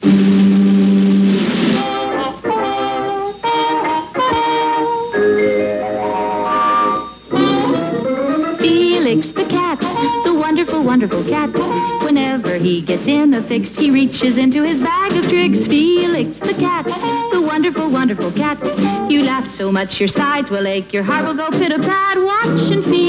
Felix the cat, the wonderful, wonderful cat. Whenever he gets in a fix, he reaches into his bag of tricks. Felix the cat, the wonderful, wonderful cat. You laugh so much your sides will ache, your heart will go pit-a-pat. Watch and Felix